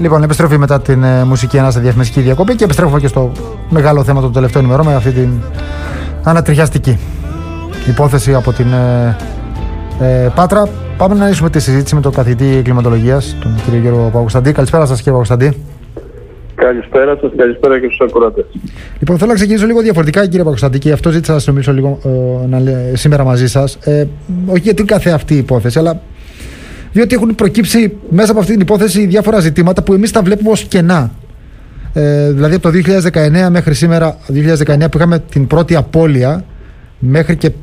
Λοιπόν, επιστροφή μετά την μουσική ανάσα διαφημιστική διακοπή και επιστρέφουμε και στο μεγάλο θέμα των τελευταίων ημερών με αυτή την ανατριχιαστική υπόθεση από την Πάτρα. Πάμε να ανοίξουμε τη συζήτηση με τον καθηγητή κλιματολογίας, τον κύριο Γιώργο Παπακοσταντή. Καλησπέρα σας, κύριε Παπακοσταντή. Καλησπέρα σας, καλησπέρα και στους ακροατές. Λοιπόν, θέλω να ξεκινήσω λίγο διαφορετικά, κύριε Παπακοσταντή, και αυτό ζήτησα να συνομιλήσω λίγο σήμερα μαζί σας. Όχι για την κάθε αυτή υπόθεση, αλλά διότι έχουν προκύψει μέσα από αυτή την υπόθεση διάφορα ζητήματα που εμείς τα βλέπουμε ως κενά. Δηλαδή από το 2019 μέχρι σήμερα, 2019 που είχαμε την πρώτη απώλεια, μέχρι και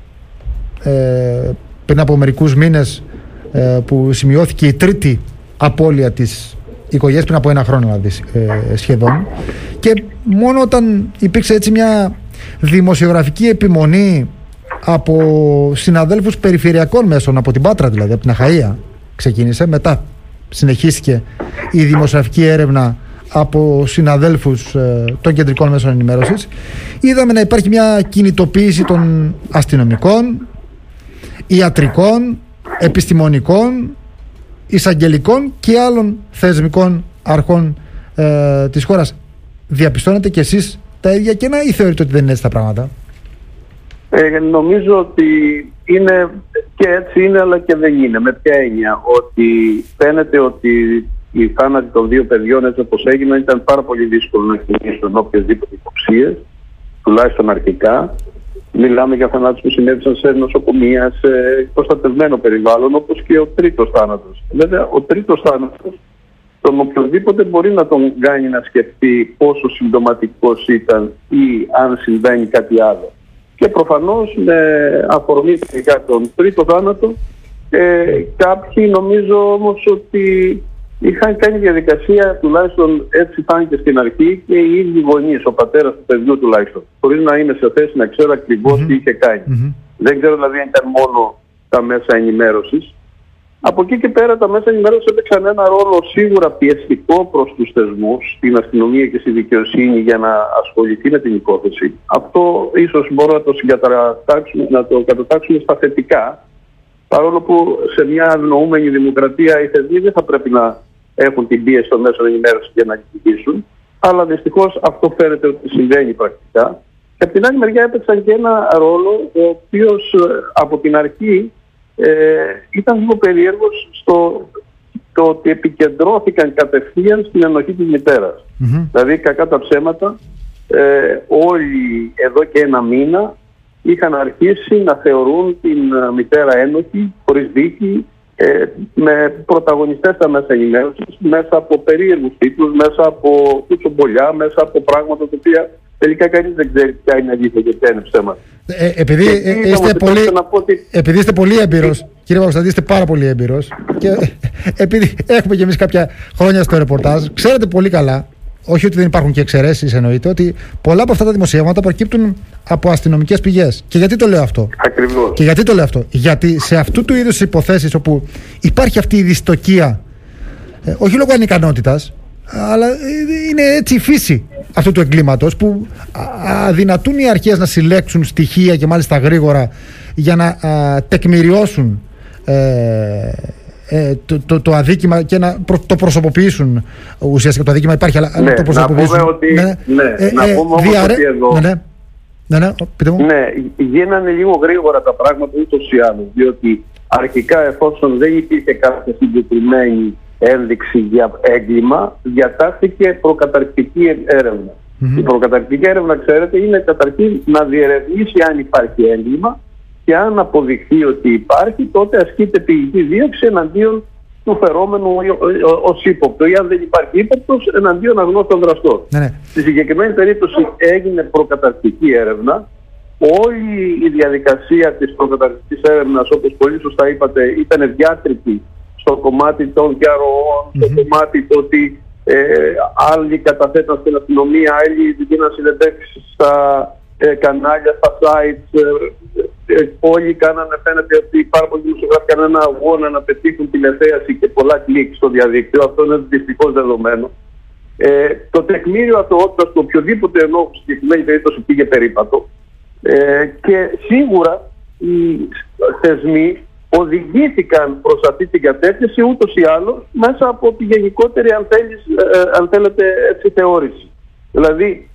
πριν από μερικούς μήνες που σημειώθηκε η τρίτη απώλεια της οικογένειας, πριν από ένα χρόνο δηλαδή, σχεδόν, και μόνο όταν υπήρξε έτσι μια δημοσιογραφική επιμονή από συναδέλφους περιφερειακών μέσων, από την Πάτρα δηλαδή, από την Αχαΐα ξεκίνησε, μετά συνεχίστηκε η δημοσιογραφική έρευνα από συναδέλφους των κεντρικών μέσων ενημέρωσης, είδαμε να υπάρχει μια κινητοποίηση των αστυνομικών, ιατρικών, επιστημονικών, εισαγγελικών και άλλων θεσμικών αρχών της χώρας. Διαπιστώνετε κι εσείς τα ίδια κενά ή θεωρείτε ότι δεν είναι έτσι τα πράγματα? Νομίζω ότι είναι και έτσι είναι, αλλά και δεν είναι. Με ποια έννοια? Ότι φαίνεται ότι οι θάνατοι των δύο παιδιών, έτσι όπως έγιναν, ήταν πάρα πολύ δύσκολο να κινήσουν οποιασδήποτε υποψίες, τουλάχιστον αρχικά. Μιλάμε για θανάτους που συνέβησαν σε νοσοκομεία, σε προστατευμένο περιβάλλον, όπως και ο τρίτος θάνατος. Βέβαια, ο τρίτος θάνατος, τον οποιοδήποτε μπορεί να τον κάνει να σκεφτεί πόσο συμπτωματικός ήταν ή αν συμβαίνει κάτι άλλο. Και προφανώς με αφορμή για τον τρίτο θάνατο, κάποιοι νομίζω όμως ότι είχαν κάνει διαδικασία, τουλάχιστον έτσι φάνηκε στην αρχή, και οι ίδιοι γονείς, ο πατέρας του παιδιού τουλάχιστον, χωρίς να είναι σε θέση να ξέρω ακριβώς τι είχε κάνει. Δεν ξέρω δηλαδή αν ήταν μόνο τα μέσα ενημέρωσης. Από εκεί και πέρα τα μέσα ενημέρωσης έπαιξαν ένα ρόλο σίγουρα πιεστικό προς τους θεσμούς, στην αστυνομία και στη δικαιοσύνη, για να ασχοληθεί με την υπόθεση. Αυτό ίσως μπορούμε να το κατατάξουμε στα θετικά, παρόλο που σε μια ευνοούμενη δημοκρατία οι θεσμοί δεν θα πρέπει να έχουν την πίεση των μέσων ενημέρωσης για να λειτουργήσουν, αλλά δυστυχώς αυτό φαίνεται ότι συμβαίνει πρακτικά. Και από την άλλη μεριά έπαιξαν και ένα ρόλο ο οποίος από την αρχή ήταν λίγο περίεργος στο το ότι επικεντρώθηκαν κατευθείαν στην ενοχή της μητέρας. Δηλαδή, κακά τα ψέματα, όλοι εδώ και ένα μήνα είχαν αρχίσει να θεωρούν την μητέρα ένοχη, χωρίς δίκη, με πρωταγωνιστές στα μέσα ενημέρωσης, μέσα από περίεργους τίτλους, μέσα από κουτσομπολιά, μέσα από πράγματα τα οποία τελικά κανείς δεν ξέρει ποια είναι αλήθεια και ποια είναι ψέματα. Επειδή είστε πολύ έμπειρος, κύριε Παπακοσταντή, είστε πάρα πολύ έμπειρος, και επειδή έχουμε κι εμείς κάποια χρόνια στο ρεπορτάζ, ξέρετε πολύ καλά, όχι ότι δεν υπάρχουν και εξαιρέσεις, εννοείται, ότι πολλά από αυτά τα δημοσιεύματα προκύπτουν από αστυνομικές πηγές. Και γιατί το λέω αυτό? Ακριβώς. Και γιατί το λέω αυτό? Γιατί σε αυτού του είδους υποθέσεις όπου υπάρχει αυτή η δυστοκία, όχι λόγω ανικανότητας, αλλά είναι έτσι η φύση αυτού του εγκλήματος, που αδυνατούν οι αρχές να συλλέξουν στοιχεία και μάλιστα γρήγορα για να τεκμηριώσουν το αδίκημα και να το προσωποποιήσουν. Ουσιαστικά το αδίκημα υπάρχει, αλλά να το προσωποποιήσουν. Να πούμε ότι εδώ γίνανε λίγο γρήγορα τα πράγματα ούτως ή άλλως, διότι αρχικά, εφόσον δεν υπήρχε κάποια συγκεκριμένη ένδειξη για έγκλημα, διατάχθηκε προκαταρκτική έρευνα. Η προκαταρκτική έρευνα, ξέρετε, είναι καταρχήν να διερευνήσει αν υπάρχει έγκλημα, και αν αποδειχθεί ότι υπάρχει, τότε ασκείται ποινική δίωξη εναντίον του φερόμενου ως ύποπτο, ή αν δεν υπάρχει ύποπτος, εναντίον αγνώστων δραστών. Στη συγκεκριμένη περίπτωση έγινε προκαταρκτική έρευνα. Όλη η διαδικασία της προκαταρκτικής έρευνας, όπως πολύ σωστά είπατε, ήταν διάτρικη στο κομμάτι των διαρροών, στο κομμάτι το ότι άλλοι καταθέταν στην αστυνομία, άλλοι δίναν συνεντεύξεις στα κανάλια, στα sites. Όλοι κάνανε, φαίνεται ότι πάρα πολλοί δημοσιογράφοι κάνανε ένα αγώνα να πετύχουν την ευθέαση και πολλά κλικ στο διαδίκτυο. Αυτό είναι δυστυχώς δεδομένο. Το τεκμήριο ατοότητας του οποιοδήποτε ενόχου στη συγκεκριμένη περίπτωση πήγε περίπατο. Και σίγουρα οι θεσμοί, οδηγήθηκαν προς αυτή την κατεύθυνση ούτως ή άλλως μέσα από τη γενικότερη, αν θέλετε, έτσι, θεώρηση. Δηλαδή,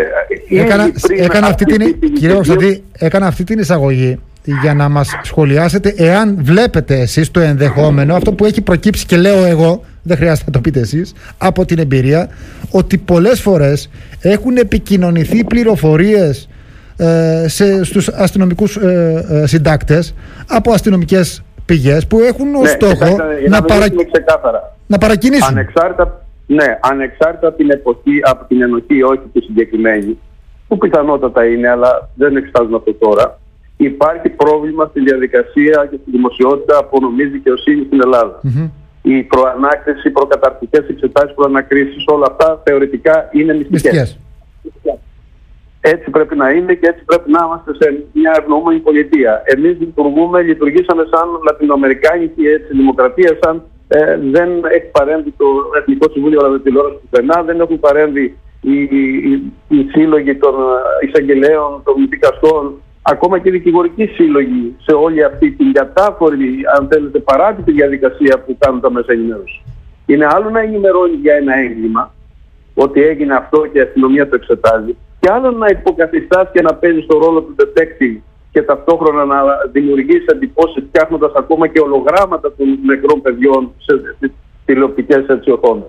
έκανα αυτή την εισαγωγή για να μας σχολιάσετε εάν βλέπετε εσείς το ενδεχόμενο, αυτό που έχει προκύψει και λέω εγώ, δεν χρειάζεται να το πείτε εσείς, από την εμπειρία, ότι πολλές φορές έχουν επικοινωνηθεί πληροφορίες στους αστυνομικούς συντάκτες από αστυνομικές πηγές που έχουν ως στόχο να παρακινήσουν. Ανεξάρτητα από την εποχή, από την ενοχή, όχι τη συγκεκριμένη, που πιθανότατα είναι, αλλά δεν εξετάζουμε αυτό τώρα, υπάρχει πρόβλημα στη διαδικασία και στη δημοσιότητα απονομής δικαιοσύνης στην Ελλάδα. Η προανάκριση, οι προκαταρκτικές εξετάσεις, προανακρίσεις, όλα αυτά θεωρητικά είναι μυστικές. Έτσι πρέπει να είναι και έτσι πρέπει να είμαστε σε μια ευνοούμενη πολιτεία. Εμείς λειτουργήσαμε σαν λατινοαμερικάνικη δημοκρατία, σαν δεν έχει παρέμβει το Εθνικό Συμβούλιο Ραδιοτηλεόρασης πουθενά, δεν έχουν παρέμβει οι σύλλογοι των εισαγγελέων, των δικαστών, ακόμα και οι δικηγορικοί σύλλογοι σε όλη αυτή την κατάφορη, αν θέλετε, παράτητη διαδικασία που κάνουν τα μέσα ενημέρωση. Είναι άλλο να ενημερώνει για ένα έγκλημα, ότι έγινε αυτό και η αστυνομία το εξετάζει, και άλλο να υποκαθιστάς και να παίζεις το ρόλο του detective και ταυτόχρονα να δημιουργείς εντυπώσεις φτιάχνοντας ακόμα και ολογράμματα των νεκρών παιδιών σε τηλεοπτικές οθόνες.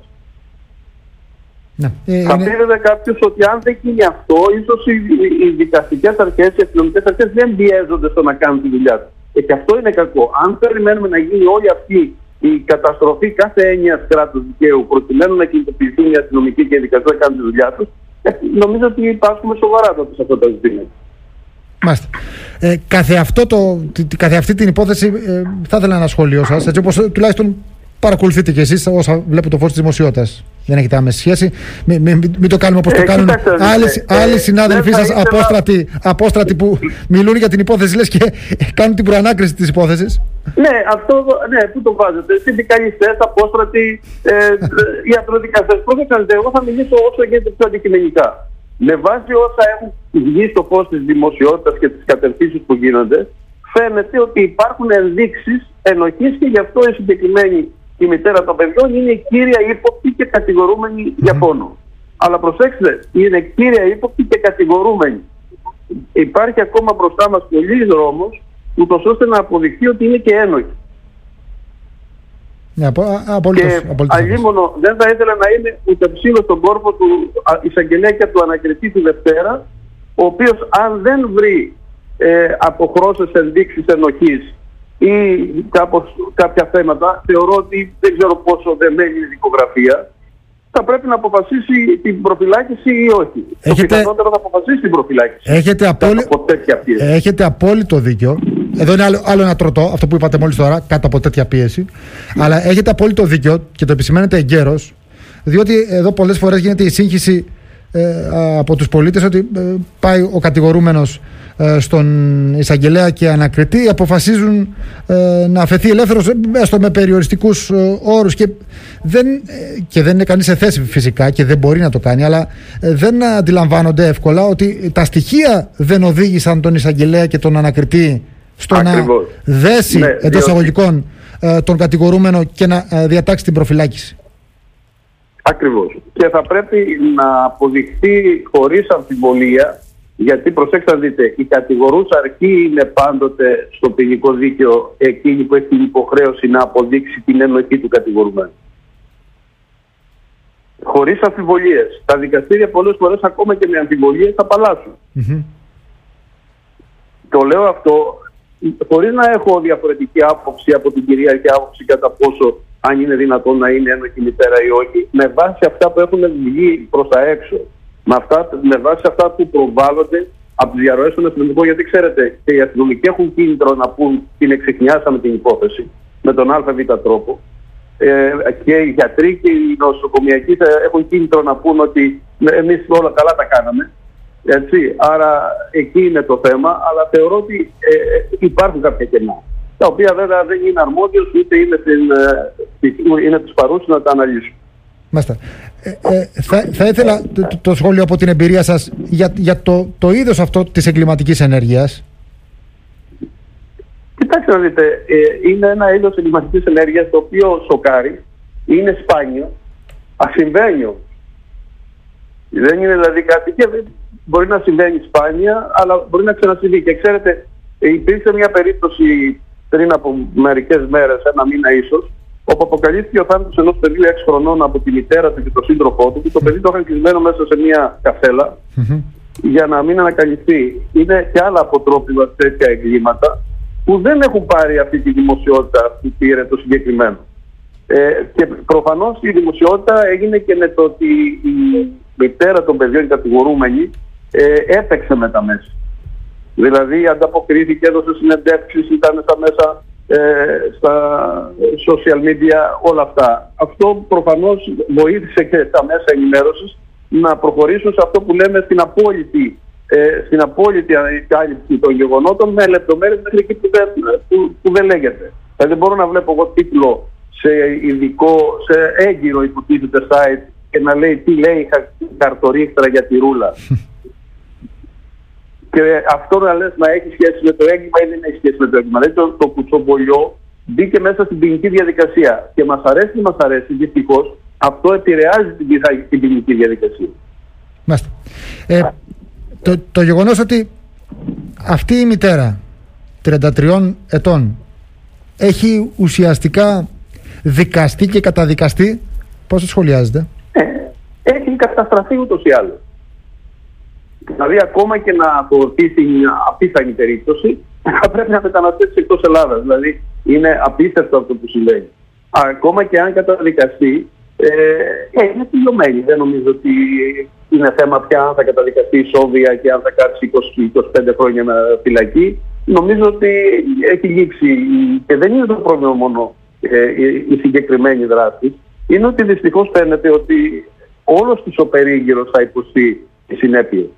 Θα πει βέβαια κάποιος ότι αν δεν γίνει αυτό, ίσως οι δικαστικές αρχές, οι αστυνομικές αρχές δεν πιέζονται στο να κάνουν τη δουλειά τους. Και αυτό είναι κακό. Αν περιμένουμε να γίνει όλη αυτή η καταστροφή κάθε έννοιας κράτους δικαίου προκειμένου να κινητοποιηθούν οι αστυνομικοί και οι δικαστές να κάνουν τη δουλειά τους, νομίζω ότι υπάρχουμε σοβαρά τότε σε αυτό το ζήτημα. Μάλιστα. Καθε αυτή την υπόθεση θα ήθελα ένα σχόλιο σας, έτσι όπως τουλάχιστον παρακολουθείτε και εσείς όσα βλέπω το φως της δημοσιότητας. Δεν έχετε άμεση σχέση. Μην το κάνουμε όπως το κάνουν άλλοι συνάδελφοί σας απόστρατοι που μιλούν για την υπόθεση, λες, και κάνουν την προανάκριση της υπόθεσης. Πού το βάζετε? Συνδικαλιστές, απόστρατοι, ιατροδικαστές. Πρόσεξαν, εγώ θα μιλήσω όσο γίνεται πιο αντικειμενικά. Με βάση όσα έχουν βγει στο φως της δημοσιότητας και τις κατευθύνσεις που γίνονται, φαίνεται ότι υπάρχουν ενδείξεις ενοχής και γι' αυτό η συγκεκριμένη η μητέρα των παιδιών είναι η κύρια ύποπτη και κατηγορούμενη για πόνο. Αλλά προσέξτε, είναι κύρια ύποπτη και κατηγορούμενη. Υπάρχει ακόμα μπροστά μας πολλής δρόμος, ούτως ώστε να αποδειχθεί ότι είναι και ένοχη. Και αλλήμωνο δεν θα ήθελα να είναι ούτε ψήλο στον κόρπο του εισαγγελέα και του ανακριτή τη Δευτέρα, ο οποίος αν δεν βρει αποχρώσεις ενδείξεις ενοχής ή κάποια θέματα, θεωρώ ότι δεν ξέρω πόσο δεμένη είναι η δικογραφία, θα πρέπει να αποφασίσει την προφυλάκηση ή όχι. Το πιθανότερο θα αποφασίσει την προφυλάκηση. Έχετε απόλυτο δίκιο. Εδώ είναι άλλο ένα τροτό, αυτό που είπατε μόλις τώρα, κάτω από τέτοια πίεση. Αλλά έχετε απόλυτο δίκιο και το επισημαίνετε εγκαίρως, διότι εδώ πολλές φορές γίνεται η σύγχυση από τους πολίτες ότι πάει ο κατηγορούμενος στον εισαγγελέα και ανακριτή, αποφασίζουν να αφαιθεί ελεύθερος έστω με περιοριστικούς όρους και δεν είναι κανείς σε θέση φυσικά και δεν μπορεί να το κάνει, αλλά δεν αντιλαμβάνονται εύκολα ότι τα στοιχεία δεν οδήγησαν τον εισαγγελέα και τον ανακριτή στο Ακριβώς. να δέσει εντός εισαγωγικών τον κατηγορούμενο και να διατάξει την προφυλάκηση. Ακριβώς. Και θα πρέπει να αποδειχθεί χωρίς αμφιβολία, γιατί προσέξτε να δείτε, η κατηγορούσα αρχή είναι πάντοτε στο ποινικό δίκαιο εκείνη που έχει την υποχρέωση να αποδείξει την ενοχή του κατηγορουμένου. Χωρίς αμφιβολίες. Τα δικαστήρια πολλές φορές ακόμα και με αμφιβολίες θα απαλλάσσουν. Το λέω αυτό χωρίς να έχω διαφορετική άποψη από την κυρίαρχη άποψη κατά πόσο αν είναι δυνατόν να είναι ένοχη μητέρα ή όχι, με βάση αυτά που έχουν βγει προς τα έξω, με βάση αυτά που προβάλλονται από τις διαρροές των αστυνομικών, γιατί ξέρετε και οι αστυνομικοί έχουν κίνητρο να πούν την εξεχνιάσαμε την υπόθεση με τον ΑΒ τρόπο, και οι γιατροί και οι νοσοκομιακοί έχουν κίνητρο να πούν ότι εμείς όλα καλά τα κάναμε. Έτσι, άρα εκεί είναι το θέμα, αλλά θεωρώ ότι υπάρχουν κάποια κενά, τα οποία βέβαια δεν είναι αρμόδιος ούτε είναι τους παρούσους να τα αναλύσουν. Μάλιστα. Θα ήθελα το σχόλιο από την εμπειρία σας για το είδος αυτό της εγκληματικής ενέργειας. Κοιτάξτε να δείτε, είναι ένα είδος εγκληματικής ενέργειας το οποίο σοκάρει, είναι σπάνιο, ασυμβαίνιο. Δεν είναι δηλαδή κάτι και μπορεί να συμβαίνει σπάνια, αλλά μπορεί να ξανασυμβεί. Και ξέρετε, υπήρξε μια περίπτωση πριν από μερικές μέρες, ένα μήνα ίσως, όπου αποκαλύφθηκε ο θάνατος ενός παιδιού 6 χρονών από τη μητέρα του και τον σύντροφό του, και το παιδί το είχαν κλεισμένο μέσα σε μια κασέλα για να μην ανακαλυφθεί. Είναι και άλλα αποτρόπια τέτοια εγκλήματα που δεν έχουν πάρει αυτή τη δημοσιότητα που πήρε το συγκεκριμένο. Και προφανώς η δημοσιότητα έγινε και με το ότι η μητέρα των παιδιών, η κατηγορούμενη, έπαιξε με τα μέσα. Δηλαδή ανταποκρίθηκε, έδωσε συνεντεύξεις, ήταν στα μέσα, στα social media, όλα αυτά. Αυτό προφανώς βοήθησε και τα μέσα ενημέρωσης να προχωρήσουν σε αυτό που λέμε στην απόλυτη ανακάλυψη των γεγονότων, με λεπτομέρειες μέχρι εκεί που δεν λέγεται. Δηλαδή δεν μπορώ να βλέπω εγώ τίτλο σε έγκυρο υποτίθεται site και να λέει τι λέει χαρτορίχτρα για τη ρούλα. Και αυτό να λες να έχει σχέση με το έγκλημα ή δεν έχει σχέση με το έγκλημα. Δηλαδή το κουτσομπολιό μπήκε μέσα στην ποινική διαδικασία. Και μας αρέσει ή μας αρέσει, δυστυχώς, αυτό επηρεάζει την ποινική διαδικασία. Μάλιστα. Το γεγονός ότι αυτή η μητέρα 33 ετών έχει ουσιαστικά δικαστεί και καταδικαστεί, πώς το σχολιάζετε? Έχει καταστραφεί ούτως ή άλλως. Δηλαδή ακόμα και να απορροφήσει μια απίθανη περίπτωση θα πρέπει να μεταναστεύσει εκτός Ελλάδας. Δηλαδή είναι απίστευτο αυτό που συμβαίνει. Ακόμα και αν καταδικαστεί, είναι τελειωμένη. Δεν νομίζω ότι είναι θέμα πια αν θα καταδικαστεί ισόβια και αν θα κάτσει 20-25 χρόνια φυλακή. Νομίζω ότι έχει λήξει. Και δεν είναι το πρόβλημα μόνο η συγκεκριμένη δράση. Είναι ότι δυστυχώς φαίνεται ότι όλος της ο περίγυρος θα υποστεί τις συνέπειες.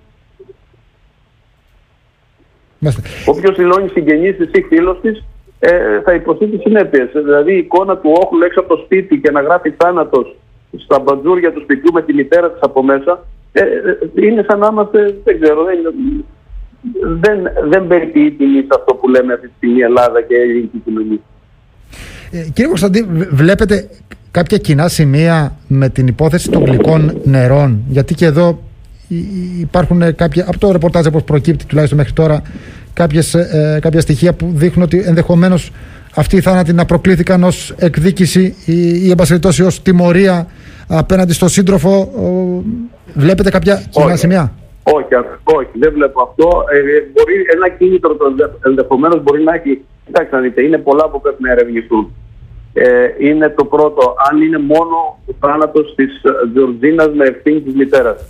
Όποιος δηλώνει συγγενής της ή φίλος της θα υποστεί τις συνέπειες. Δηλαδή η εικόνα του όχλου έξω από το σπίτι και να γράφει θάνατος στα μπατζούρια του σπιτιού με τη μητέρα της από μέσα, είναι σαν να είμαστε, δεν ξέρω, δεν περιποιεί τιμή σε αυτό που λέμε αυτή τη στιγμή Ελλάδα και η ελληνική κοινωνία. Κύριε Κωνσταντή, βλέπετε κάποια κοινά σημεία με την υπόθεση των γλυκών νερών? Γιατί και εδώ υπάρχουν κάποια, από το ρεπορτάζ όπως προκύπτει τουλάχιστον μέχρι τώρα, κάποια στοιχεία που δείχνουν ότι ενδεχομένως αυτοί οι θάνατοι να προκλήθηκαν ως εκδίκηση ή εν πάση περιπτώσει ως τιμωρία απέναντι στον σύντροφο. Βλέπετε κάποια κοινά σημεία? Όχι, δεν βλέπω αυτό. Μπορεί ένα κίνητρο ενδεχομένως μπορεί να έχει. Κοιτάξτε να δείτε, είναι πολλά που πρέπει να ερευνηθούν. Είναι το πρώτο, αν είναι μόνο ο θάνατος της Τζορτζίνας με ευθύνη της μητέρας.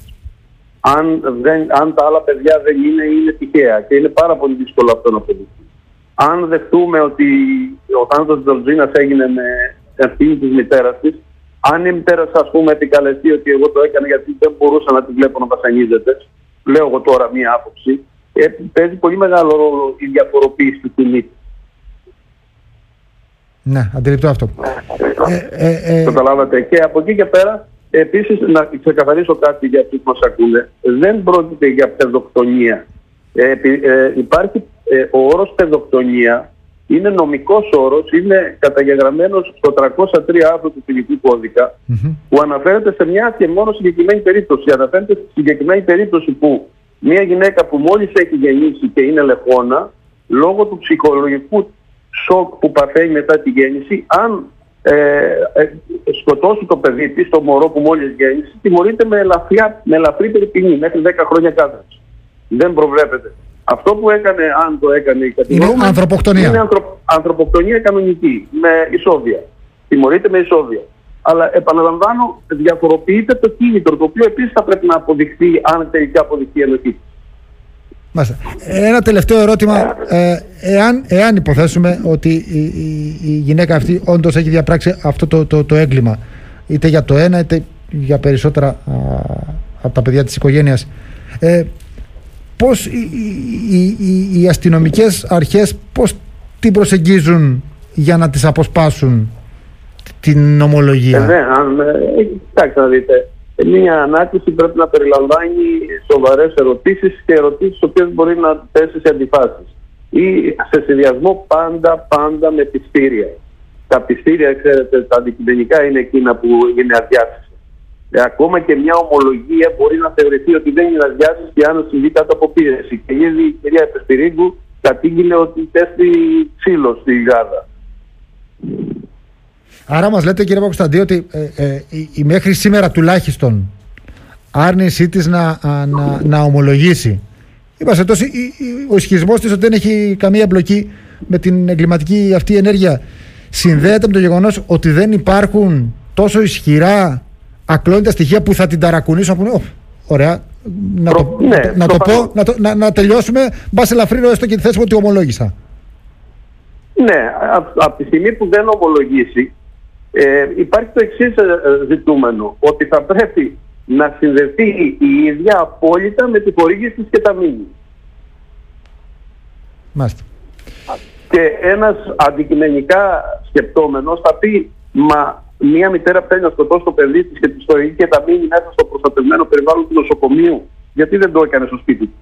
Αν τα άλλα παιδιά δεν είναι τυχαία και είναι πάρα πολύ δύσκολο αυτό να αποδειχθεί. Αν δεχτούμε ότι ο θάνατος της Τζορτζίνας έγινε με ευθύνη της μητέρας της, αν η μητέρα ας πούμε επικαλεστεί ότι εγώ το έκανα γιατί δεν μπορούσα να τη βλέπω να βασανίζεται, λέω εγώ τώρα μία άποψη, παίζει πολύ μεγάλο ρόλο η διαφοροποίηση του ποινή. Ναι, αντιληπτό αυτό. Καταλάβατε. Και από εκεί και πέρα, επίσης να ξεκαθαρίσω κάτι για αυτούς που μας ακούνε. Δεν πρόκειται για παιδοκτονία. Υπάρχει ο όρος παιδοκτονία, είναι νομικός όρος, είναι καταγεγραμμένος στο 303 άρθρο του ποινικού κώδικα, που αναφέρεται σε μια και μόνο συγκεκριμένη περίπτωση. Αναφέρεται στη συγκεκριμένη περίπτωση που μια γυναίκα που μόλις έχει γεννήσει και είναι λεχόνα, λόγω του ψυχολογικού σοκ που παθαίνει μετά τη γέννηση, αν σκοτώσει το παιδί της, το μωρό που μόλις γέννησε, τιμωρείται με ελαφρύτερη ποινή, μέχρι 10 χρόνια κάθερξη. Δεν προβλέπεται. Αυτό που έκανε, αν το έκανε η κατηγορούμενη, είναι ανθρωποκτονία. Είναι ανθρωποκτονία κανονική, με ισόβια. Τιμωρείται με ισόβια. Αλλά επαναλαμβάνω, διαφοροποιείται το κίνητρο, το οποίο επίσης θα πρέπει να αποδειχθεί, αν τελικά αποδειχθεί ενοχή. Ένα τελευταίο ερώτημα. Εάν υποθέσουμε ότι η γυναίκα αυτή όντως έχει διαπράξει αυτό το έγκλημα, είτε για το ένα είτε για περισσότερα από τα παιδιά της οικογένειας, πώς οι αστυνομικές αρχές πώς την προσεγγίζουν για να τις αποσπάσουν την νομολογία? Κοιτάξτε να δείτε, μια ανάκριση πρέπει να περιλαμβάνει σοβαρές ερωτήσεις και ερωτήσεις τις οποίες μπορεί να θέσει σε αντιφάσεις. ή σε συνδυασμό πάντα με πιστήρια. Τα πιστήρια, ξέρετε, τα αντικειμενικά είναι εκείνα που είναι αδιάσυστα. Ακόμα και μια ομολογία μπορεί να θεωρηθεί ότι δεν είναι αδιάσυστη αν συμβεί κάτω από πίεση. Και ήδη η κυρία Επεσπυρίγκου κατήγγειλε ότι πέφτει ξύλο στη Γάζα. Άρα μας λέτε, κύριε Παπακοσταντή, ότι η μέχρι σήμερα τουλάχιστον άρνησή της να ομολογήσει, είπατε τόσο, ο ισχυρισμός της ότι δεν έχει καμία εμπλοκή με την εγκληματική αυτή ενέργεια, συνδέεται με το γεγονός ότι δεν υπάρχουν τόσο ισχυρά ακλόνητα στοιχεία που θα την ταρακουνήσουν, να πούνε ωραία, να τελειώσουμε, μπας ελαφρύνω έστω και τη θέση μου ότι ομολόγησα. Ναι, από τη στιγμή που δεν ομολογήσει, υπάρχει το εξής ζητούμενο, ότι θα πρέπει να συνδεθεί η ίδια απόλυτα με τη χορήγηση της κεταμίνης. Μάλιστα. Και ένας αντικειμενικά σκεπτόμενος θα πει, μα μια μητέρα θέλει να σκοτώσει το παιδί της και της χορηγεί κεταμίνη μέσα στο προστατευμένο περιβάλλον του νοσοκομείου, γιατί δεν το έκανε στο σπίτι του?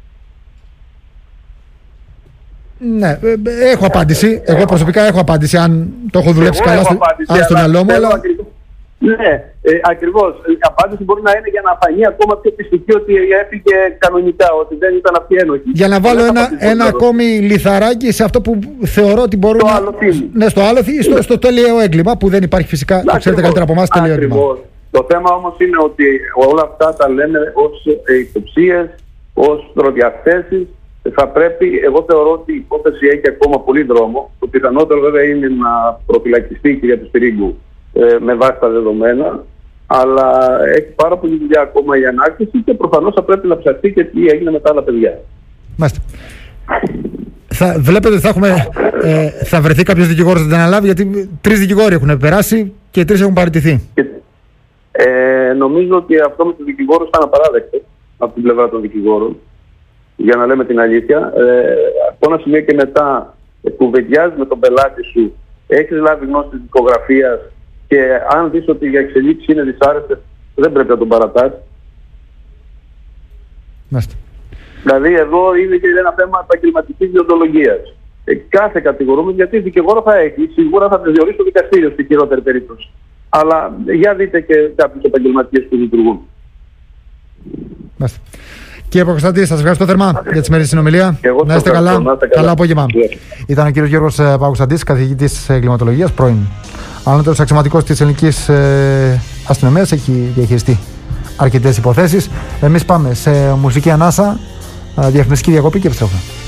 Ναι, έχω απάντηση. Εγώ προσωπικά έχω απάντηση, αν το έχω δουλέψει καλά στο μυαλό μου. Αλλά... Ναι, ακριβώς. Η απάντηση μπορεί να είναι για να φανεί ακόμα πιο πιστική ότι έφυγε κανονικά, ότι δεν ήταν αυτή ένοχη. Για να βάλω ένα ακόμη λιθαράκι σε αυτό που θεωρώ ότι μπορούμε. Το άλοθη. Ναι, στο άλοθη ή στο τέλειο έγκλημα, που δεν υπάρχει φυσικά. Το ξέρετε καλύτερα από εμάς, τέλειο έγκλημα. Το θέμα όμως είναι ότι όλα αυτά τα λένε ως υποψίες, ως προδιαθέσεις. Θα πρέπει, εγώ θεωρώ ότι η υπόθεση έχει ακόμα πολύ δρόμο. Το πιθανότερο βέβαια είναι να προφυλακιστεί η κυρία Επεσπυρίγκου με βάση τα δεδομένα, αλλά έχει πάρα πολύ δουλειά ακόμα η ανάκριση και προφανώς θα πρέπει να ψαχτεί και τι έγινε με τα άλλα παιδιά. Μάλιστα. Βλέπετε ότι θα βρεθεί κάποιος δικηγόρος να την αναλάβει, γιατί 3 δικηγόροι έχουν περάσει και 3 έχουν παραιτηθεί. Νομίζω ότι αυτό με τους δικηγόρους ήταν απαράδεκτο από την πλευρά των δικηγόρων. Για να λέμε την αλήθεια, από ένα σημείο και μετά κουβεντιάζεις με τον πελάτη σου, έχεις λάβει γνώση της δικογραφίας και αν δεις ότι οι εξελίξεις είναι δυσάρεστες, δεν πρέπει να τον παρατάς. Δηλαδή εδώ είναι και ένα θέμα επαγγελματικής διοντολογίας. Κάθε κατηγορούμενος, γιατί δικηγόρο θα έχει, σίγουρα θα διορίσει το δικαστήριο στη χειρότερη περίπτωση. Αλλά για δείτε και κάποιους επαγγελματίες που λειτουργούν. Κύριε Παπακοσταντή, σας ευχαριστώ θερμά για τη σημερινή συνομιλία. Να είστε καλά. Καλό απόγευμα. Ήταν ο κύριος Γιώργος Παπακοσταντής, καθηγητής εγκληματολογίας, πρώην ανώτερος αξιωματικός της ελληνικής αστυνομίας. Έχει διαχειριστεί αρκετές υποθέσεις. Εμείς πάμε σε μουσική ανάσα, διαφημιστική διακοπή και επιστρέφουμε.